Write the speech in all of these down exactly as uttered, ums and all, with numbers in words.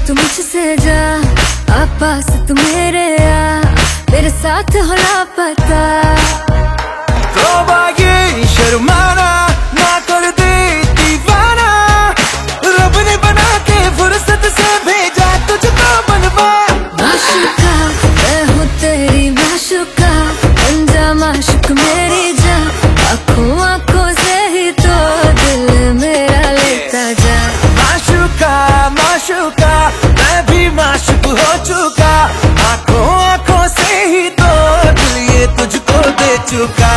तू मुझसे जा, आप पास तू मेरे आ, मेरे साथ हो लापता। तौबा ये शर्माना ना कर दे दीवाना, रब ने बना के फुर्सत से भेजा तुझको बनवा। माशूका मैं हूँ तेरी माशूका, बन जा माशूक मेरी जा, आँखों आँखों से ही तो दिल मेरा लेता जा। माशूका माशूका मैं भी माशूक हो चुका, आँखों आँखों से ही तो दिल ये तुझको दे चुका।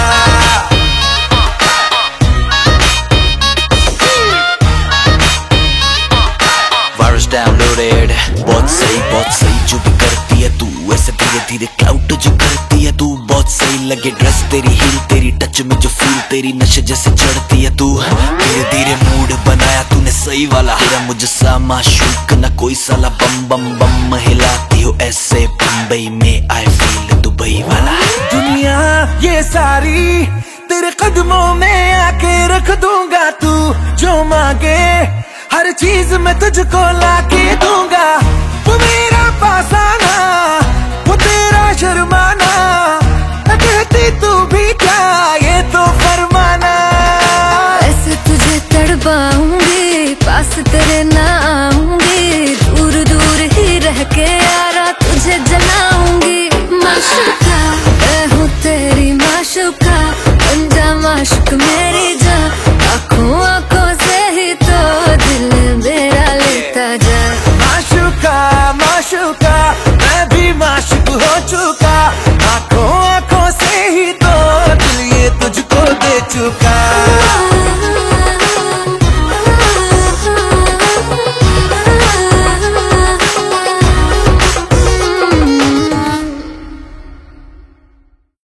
वायरस डाउनलोडेड, बहुत सही बहुत सही जो भी करती है तू, ऐसे धीरे धीरे क्लाउड जो करती है तू। बहुत सही लगे ड्रेस तेरी, हील तेरी, टच में जो फील तेरी, नशे जैसे चढ़ती है तू। धीरे धीरे मूड बनाया तूने सही वाला, तेरा मुझसा माशूक ना कोई साला। बम बम बम हिलाती हो ऐसे बम्बई में, आई फील दुबई वाला। दुनिया ये सारी तेरे कदमों में आके रख दूंगा, तू जो मांगे हर चीज मैं तुझको लाके दूंगा। वो मेरा पास आना, वो तेरा शर्माना, मैं कहती तू भी क्या ये तो फरमाना। ऐसे तुझे तड़पाऊंगी, पास तेरे ना आऊंगी, दूर दूर ही रह के यारा तुझे जलाऊंगी। माशूका मैं हूँ तेरी माशूका, बन जा माशूक मेरी जा, आँखों आँखों से ही तो दिल मेरा लेता जा। माशूका माशूका मैं भी माशूक हो चुका, आँखों आँखों से ही तो दिल ये तुझको दे चुका।